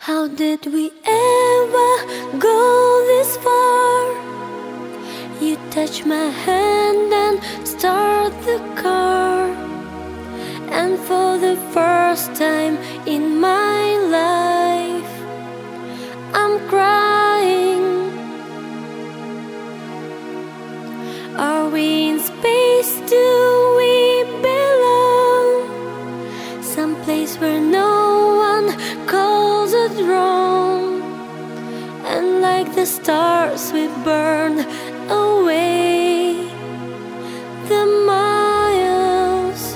How did we ever go this far? You touch my hand and start the car, and for the first time in my life I'm crying. Are we in space? Do we belong? Someplace where no one calls it wrong, and like the stars we burn away the miles.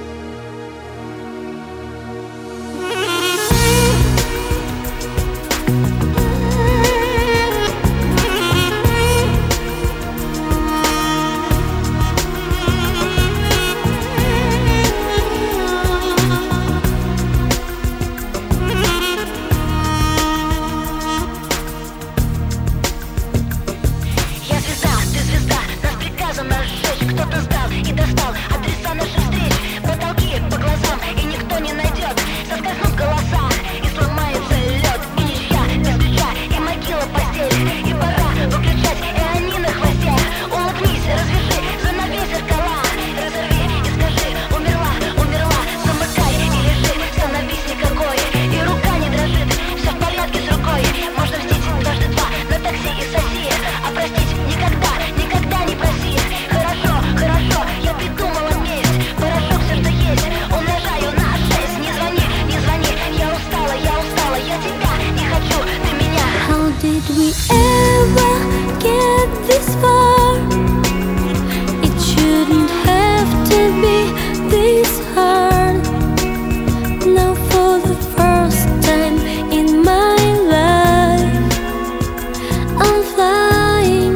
Кто-то сдал и достал адреса наших встреч, потолки по глазам, и никто не найдет. Соскользнут голоса, и сломается лед, и ничья без ключа, и могила постель. И пора выключать, и они на хвосте. Улыбнись, развяжи, занавесь зеркала, разорви и скажи: умерла, умерла. Замыкай и лежи, становись никакой, и рука не дрожит, все в порядке с рукой. Можно мстить дважды два на такси и соси, а простить никогда, никогда не проси. Хорошо, я придумала месть, порошок все, что есть, умножаю на 6. Не звони, не звони, я устала, я тебя не хочу, ты меня. How did we ever get this far? It shouldn't have to be this hard. Now for the first time in my life I'm flying.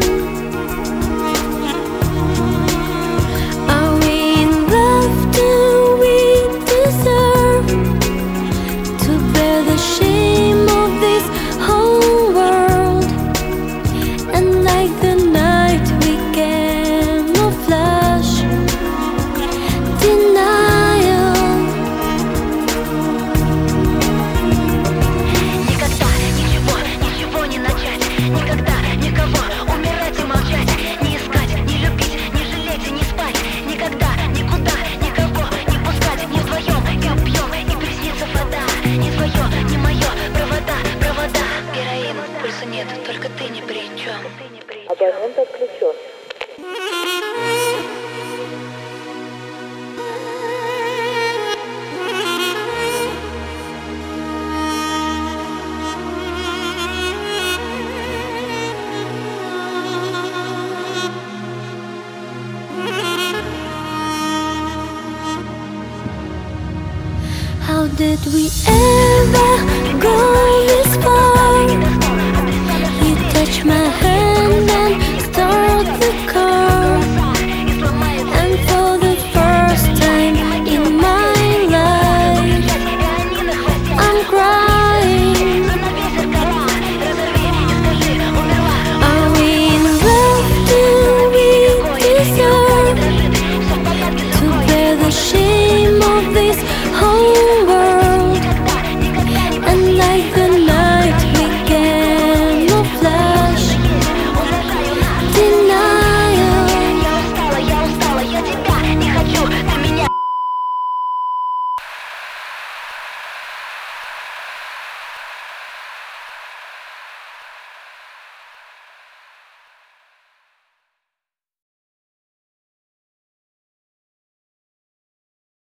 Are we in love? Do we deserve to bear the shame of this whole world? And like the night we camouflage denial. Никогда ничего не начать, никогда никого умирать и молчать, не искать, не любить, не жалеть и не спать, никогда никуда никого не пускать, не вдвоем и убьем, и приснится вода, не твое, не мое, провода, героин, пульса нет, только ты ни при чем. Абонент отключен.